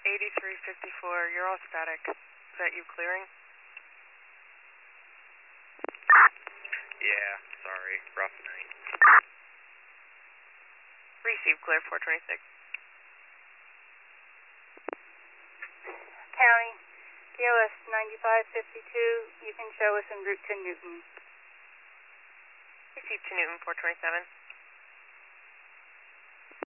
8354, you're all static. Is that you clearing? Yeah, sorry, rough night. Receive clear 426. County, POS 9552, you can show us en route to Newton. Receive to Newton 427.